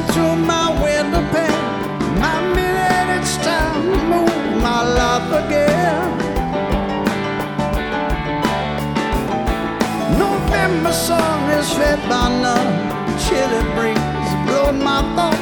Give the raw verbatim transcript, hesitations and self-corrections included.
through my window pane. My minute, it's time to move my life again. November sun is fed by none. Chilly breeze blowing my thoughts